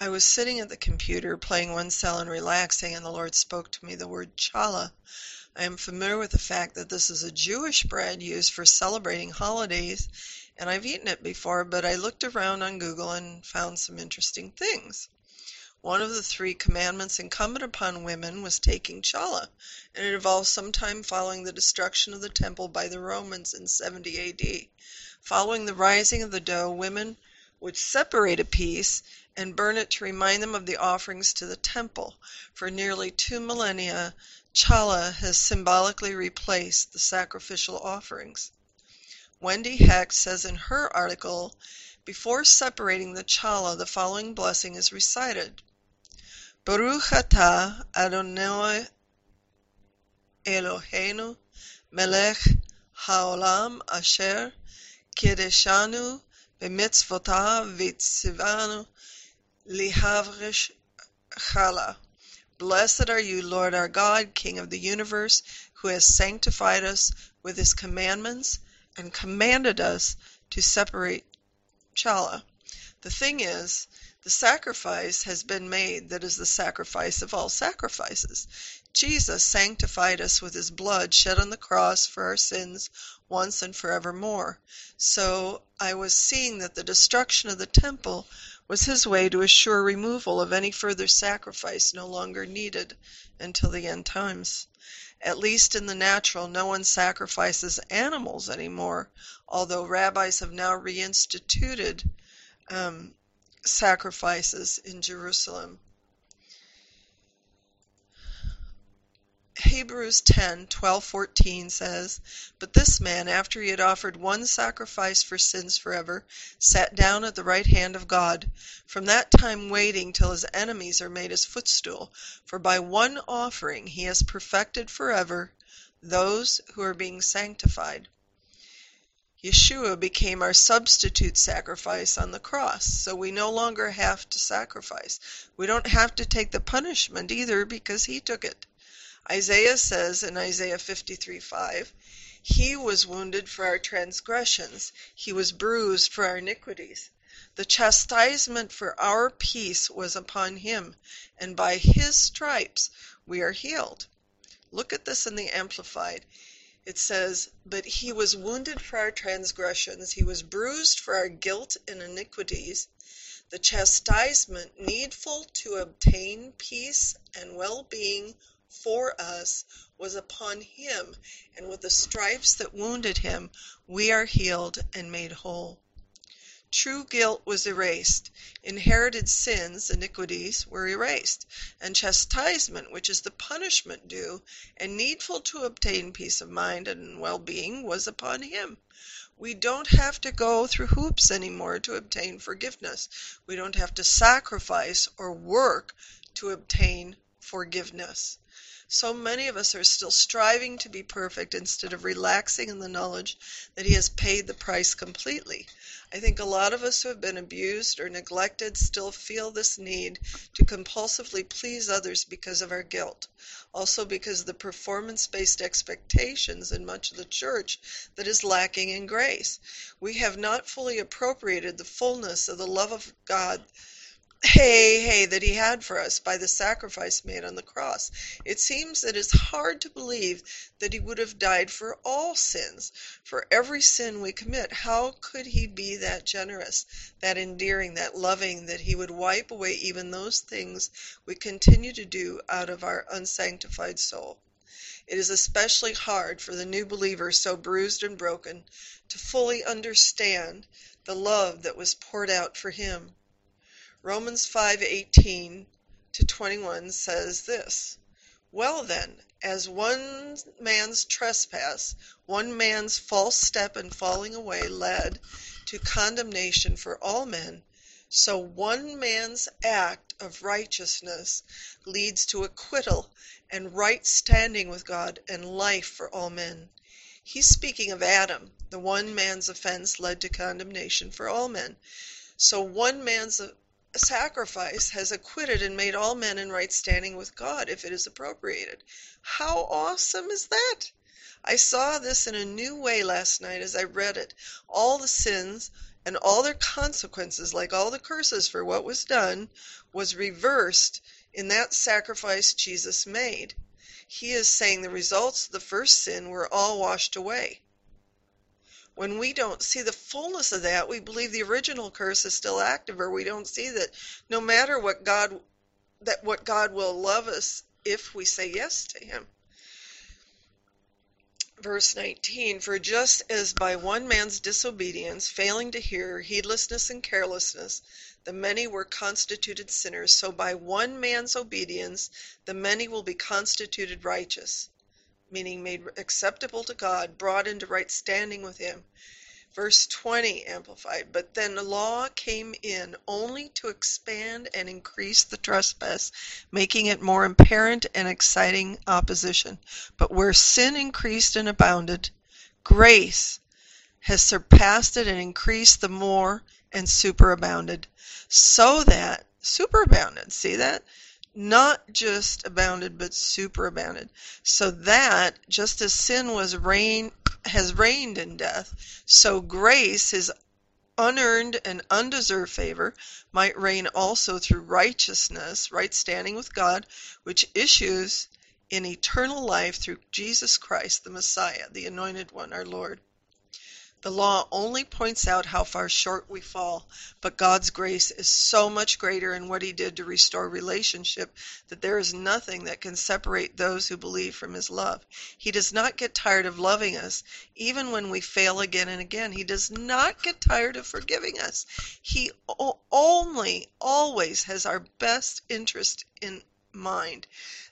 I was sitting at the computer playing one cell and relaxing, and the Lord spoke to me the word challah. I am familiar with the fact that this is a Jewish bread used for celebrating holidays, and I've eaten it before, but I looked around on Google and found some interesting things. One of the 3 commandments incumbent upon women was taking challah, and it involved sometime following the destruction of the temple by the Romans in 70 A.D. Following the rising of the dough, women would separate a piece and burn it to remind them of the offerings to the temple. For nearly 2 millennia, challah has symbolically replaced the sacrificial offerings. Wendy Heck says in her article, before separating the challah, the following blessing is recited. Baruch atah Adonai Eloheinu melech haolam asher kideshanu b'mitzvotav v'tzivanu lihavresh challah. Blessed are you, Lord our God, King of the universe, who has sanctified us with his commandments and commanded us to separate challah. The thing is, the sacrifice has been made that is the sacrifice of all sacrifices. Jesus sanctified us with his blood shed on the cross for our sins once and forevermore. So I was seeing that the destruction of the temple was his way to assure removal of any further sacrifice no longer needed until the end times. At least in the natural, no one sacrifices animals anymore, although rabbis have now reinstituted sacrifices in Jerusalem. Hebrews 10:12-14 says, But this man, after he had offered one sacrifice for sins forever, sat down at the right hand of God, from that time waiting till his enemies are made his footstool. For by one offering he has perfected forever those who are being sanctified. Yeshua became our substitute sacrifice on the cross, so we no longer have to sacrifice. We don't have to take the punishment either because he took it. Isaiah says in Isaiah 53:5, He was wounded for our transgressions, he was bruised for our iniquities. The chastisement for our peace was upon him, and by his stripes we are healed. Look at this in the Amplified. It says, But he was wounded for our transgressions, he was bruised for our guilt and iniquities. The chastisement needful to obtain peace and well-being for us was upon him, and with the stripes that wounded him, we are healed and made whole. True guilt was erased. Inherited sins, iniquities, were erased, and chastisement, which is the punishment due and needful to obtain peace of mind and well-being, was upon him. We don't have to go through hoops anymore to obtain forgiveness. We don't have to sacrifice or work to obtain forgiveness. So many of us are still striving to be perfect instead of relaxing in the knowledge that he has paid the price completely. I think a lot of us who have been abused or neglected still feel this need to compulsively please others because of our guilt. Also because of the performance-based expectations in much of the church that is lacking in grace. We have not fully appropriated the fullness of the love of God that he had for us by the sacrifice made on the cross. It seems that it's hard to believe that he would have died for all sins, for every sin we commit. How could he be that generous, that endearing, that loving, that he would wipe away even those things we continue to do out of our unsanctified soul? It is especially hard for the new believer, so bruised and broken, to fully understand the love that was poured out for him. Romans 5:18-21 says this, Well then, as one man's trespass, one man's false step and falling away led to condemnation for all men, so one man's act of righteousness leads to acquittal and right standing with God and life for all men. He's speaking of Adam. The one man's offense led to condemnation for all men. So one man's sacrifice has acquitted and made all men in right standing with God if it is appropriated. How awesome is that? I saw this in a new way last night as I read it. All the sins And all their consequences, like all the curses for what was done, was reversed in that sacrifice Jesus made. He is saying the results of the first sin were all washed away. When we don't see the fullness of that, we believe the original curse is still active, or we don't see that no matter what God will love us if we say yes to him. Verse 19, for just as by one man's disobedience, failing to hear, heedlessness and carelessness, the many were constituted sinners, so by one man's obedience, the many will be constituted righteous, meaning made acceptable to God, brought into right standing with him. Verse 20, Amplified, but then the law came in only to expand and increase the trespass, making it more apparent and exciting opposition. But where sin increased and abounded, grace has surpassed it and increased the more and superabounded. So that, superabounded, see that? Not just abounded, but superabounded. So that, just as sin has reigned in death, so grace, his unearned and undeserved favor, might reign also through righteousness, right standing with God, which issues in eternal life through Jesus Christ, the Messiah, the Anointed One, our Lord. The law only points out how far short we fall, but God's grace is so much greater in what he did to restore relationship that there is nothing that can separate those who believe from his love. He does not get tired of loving us, even when we fail again and again. He does not get tired of forgiving us. He only, always has our best interest in mind.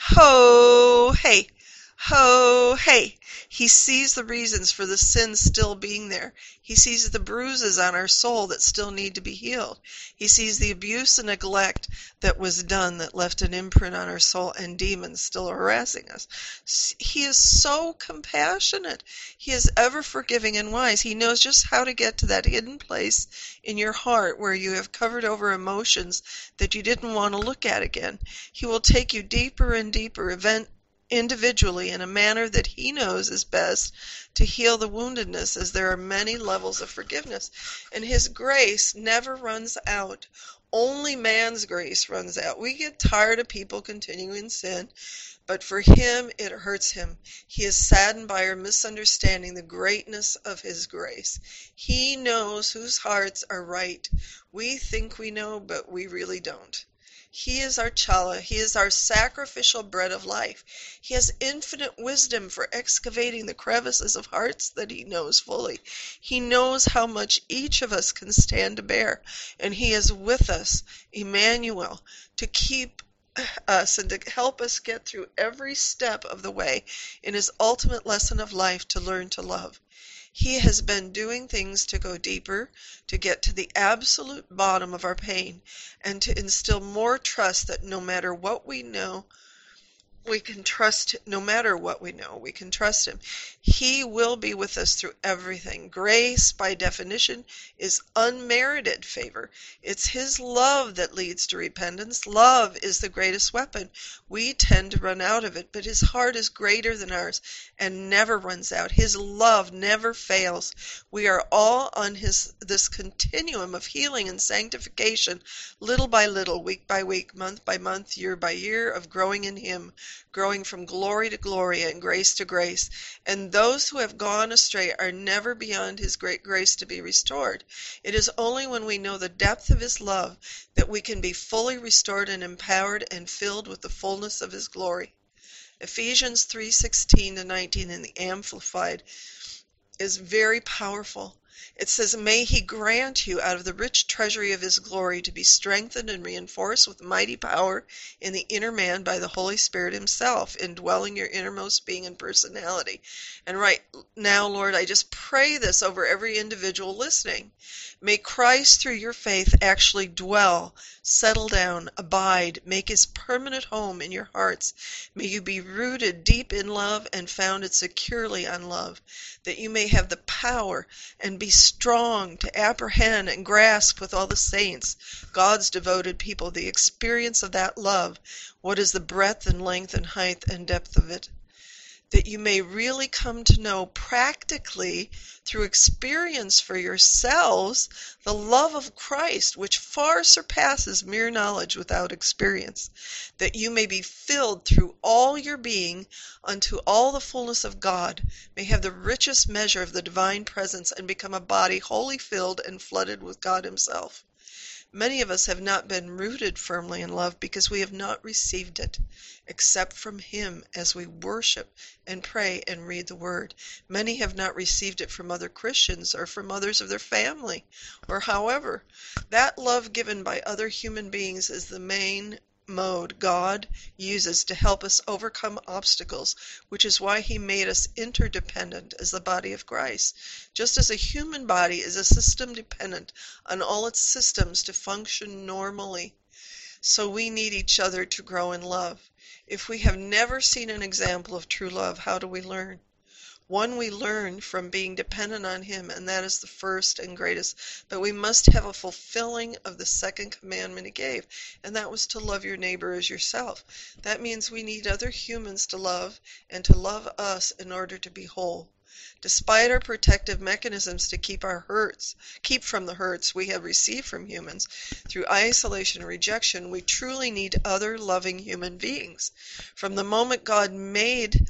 Ho, hey! Ho, hey! He sees the reasons for the sin still being there. He sees the bruises on our soul that still need to be healed. He sees the abuse and neglect that was done that left an imprint on our soul and demons still harassing us. He is so compassionate. He is ever forgiving and wise. He knows just how to get to that hidden place in your heart where you have covered over emotions that you didn't want to look at again. He will take you deeper and deeper, individually in a manner that he knows is best to heal the woundedness, as there are many levels of forgiveness. And his grace never runs out. Only man's grace runs out. We get tired of people continuing in sin, but for him it hurts him. He is saddened by our misunderstanding the greatness of his grace. He knows whose hearts are right. We think we know, but we really don't. He is our chala. He is our sacrificial bread of life. He has infinite wisdom for excavating the crevices of hearts that he knows fully. He knows how much each of us can stand to bear, and he is with us, Emmanuel, to keep us and to help us get through every step of the way in his ultimate lesson of life, to learn to love. He has been doing things to go deeper, to get to the absolute bottom of our pain, and to instill more trust that no matter what we know, we can trust. No matter what we know, we can trust him. He will be with us through everything. Grace, by definition, is unmerited favor. It's his love that leads to repentance. Love is the greatest weapon. We tend to run out of it, but his heart is greater than ours and never runs out. His love never fails. We are all on this continuum of healing and sanctification, little by little, week by week, month by month, year by year, of growing in him, growing from glory to glory and grace to grace. And those who have gone astray are never beyond his great grace to be restored. It is only when we know the depth of his love that we can be fully restored and empowered and filled with the fullness of his glory. Ephesians 3:16-19 in the Amplified is very powerful. It says, may he grant you out of the rich treasury of his glory to be strengthened and reinforced with mighty power in the inner man by the Holy Spirit himself, indwelling your innermost being and personality. And right now, Lord, I just pray this over every individual listening. May Christ, through your faith, actually dwell, settle down, abide, make his permanent home in your hearts. May you be rooted deep in love and founded securely on love, that you may have the power and be strong to apprehend and grasp with all the saints, God's devoted people, the experience of that love. What is the breadth and length and height and depth of it? that you may really come to know practically through experience for yourselves the love of Christ, which far surpasses mere knowledge without experience, that you may be filled through all your being unto all the fullness of God, may have the richest measure of the divine presence, and become a body wholly filled and flooded with God himself. Many of us have not been rooted firmly in love because we have not received it, except from him as we worship and pray and read the word. Many have not received it from other Christians or from others of their family, or however. That love given by other human beings is the main mode God uses to help us overcome obstacles, which is why he made us interdependent as the body of Christ. Just as a human body is a system dependent on all its systems to function normally, so we need each other to grow in love. If we have never seen an example of true love, how do we learn? One, we learn from being dependent on him, and that is the first and greatest. But we must have a fulfilling of the second commandment he gave, and that was to love your neighbor as yourself. That means we need other humans to love and to love us in order to be whole. Despite our protective mechanisms to keep from the hurts we have received from humans through isolation and rejection, we truly need other loving human beings. From the moment God made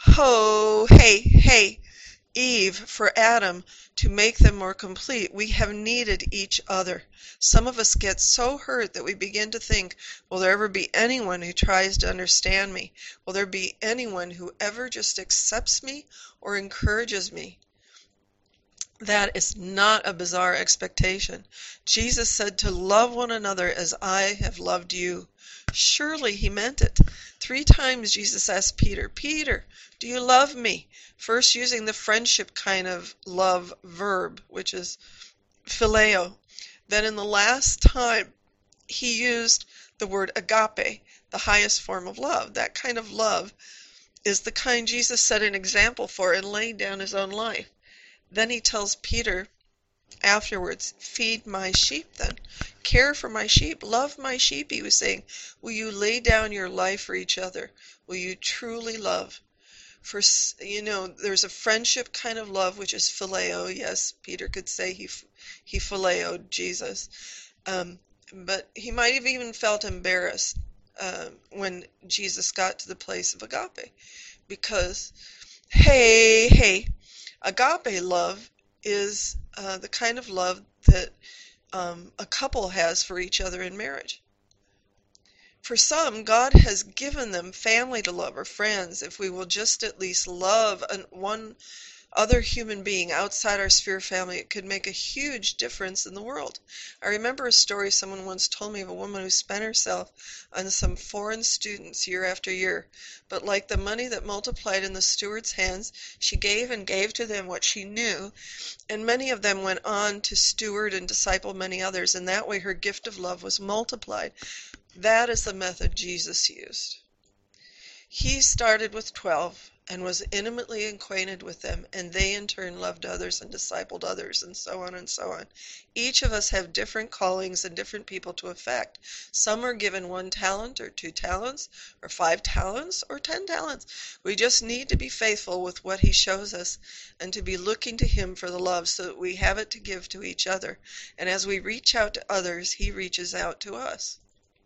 Eve for Adam to make them more complete, we have needed each other. Some of us get so hurt that we begin to think, will there ever be anyone who tries to understand me? Will there be anyone who ever just accepts me or encourages me? That is not a bizarre expectation. Jesus said to love one another as I have loved you. Surely he meant it. 3 times Jesus asked Peter, Peter, do you love me? First using the friendship kind of love verb, which is phileo. Then in the last time, he used the word agape, the highest form of love. That kind of love is the kind Jesus set an example for and laid down his own life. Then he tells Peter afterwards, feed my sheep then. Care for my sheep. Love my sheep, he was saying. Will you lay down your life for each other? Will you truly love? There's a friendship kind of love, which is phileo. Yes, Peter could say he phileoed Jesus. But he might have even felt embarrassed when Jesus got to the place of agape. Because, agape love is the kind of love that a couple has for each other in marriage. For some, God has given them family to love or friends. If we will just at least love one other human being outside our sphere of family, it could make a huge difference in the world. I remember a story someone once told me of a woman who spent herself on some foreign students year after year. But like the money that multiplied in the steward's hands, she gave and gave to them what she knew, and many of them went on to steward and disciple many others. And that way her gift of love was multiplied. That is the method Jesus used. He started with 12 and was intimately acquainted with them, and they in turn loved others and discipled others, and so on and so on. Each of us have different callings and different people to affect. Some are given 1 talent or 2 talents or 5 talents or 10 talents. We just need to be faithful with what he shows us and to be looking to him for the love so that we have it to give to each other. And as we reach out to others, he reaches out to us.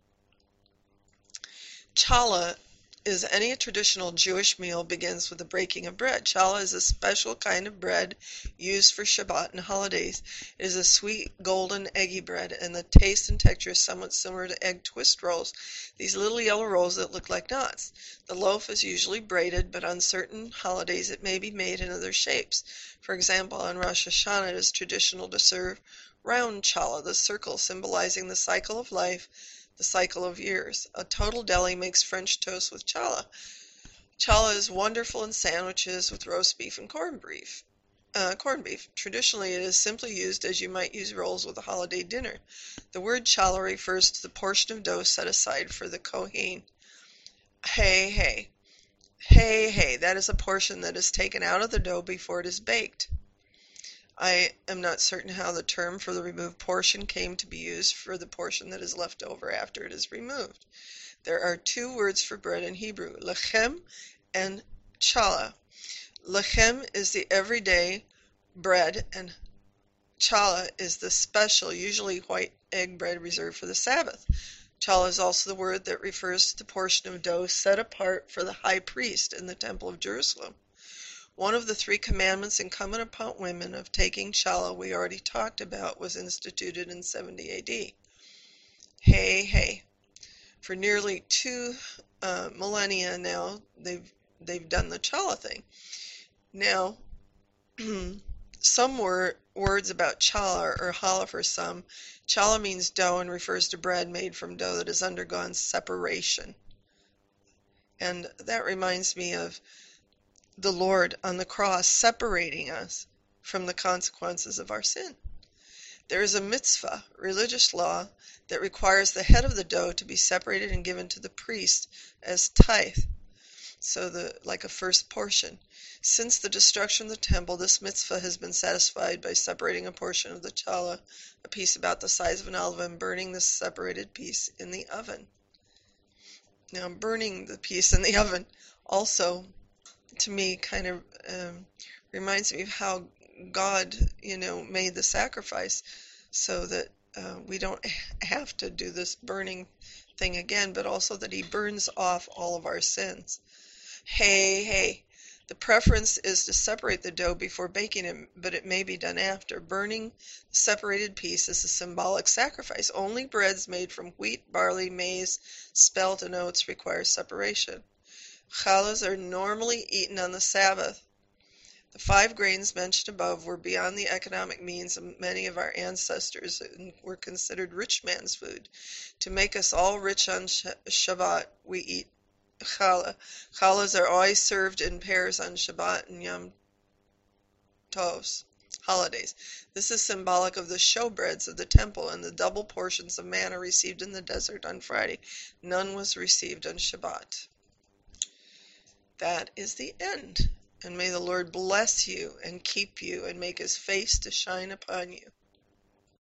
Challah is any traditional Jewish meal begins with the breaking of bread. Challah is a special kind of bread used for Shabbat and holidays. It is a sweet, golden, eggy bread, and the taste and texture is somewhat similar to egg twist rolls, these little yellow rolls that look like nuts. The loaf is usually braided, but on certain holidays it may be made in other shapes. For example, on Rosh Hashanah it is traditional to serve round challah, the circle symbolizing the cycle of life, the cycle of years. A total deli makes French toast with challah. Challah is wonderful in sandwiches with roast beef and corned beef. Traditionally, it is simply used as you might use rolls with a holiday dinner. The word challah refers to the portion of dough set aside for the kohen. That is a portion that is taken out of the dough before it is baked. I am not certain how the term for the removed portion came to be used for the portion that is left over after it is removed. There are 2 words for bread in Hebrew, lechem and Challah. Lechem is the everyday bread, and challah is the special, usually white egg bread reserved for the Sabbath. Challah is also the word that refers to the portion of dough set apart for the high priest in the Temple of Jerusalem. One of the 3 commandments incumbent upon women of taking challah we already talked about was instituted in 70 A.D. Hey. For nearly 2 millennia now, they've done the challah thing. Now, some words about challah or challah for some. Challah means dough and refers to bread made from dough that has undergone separation. And that reminds me of the Lord on the cross separating us from the consequences of our sin. There is a mitzvah, religious law, that requires the head of the dough to be separated and given to the priest as tithe, like a first portion. Since the destruction of the temple, this mitzvah has been satisfied by separating a portion of the challah, a piece about the size of an olive, and burning the separated piece in the oven. Now, burning the piece in the oven also, to me, kind of reminds me of how God, made the sacrifice so that we don't have to do this burning thing again, but also that He burns off all of our sins. Hey. The preference is to separate the dough before baking it, but it may be done after. Burning the separated piece is a symbolic sacrifice. Only breads made from wheat, barley, maize, spelt, and oats require separation. Challahs are normally eaten on the Sabbath. The 5 grains mentioned above were beyond the economic means of many of our ancestors and were considered rich man's food. To make us all rich on Shabbat, we eat challah. Challahs are always served in pairs on Shabbat and Yom Tovs, holidays. This is symbolic of the showbreads of the temple and the double portions of manna received in the desert on Friday. None was received on Shabbat. That is the end. And may the Lord bless you and keep you and make His face to shine upon you.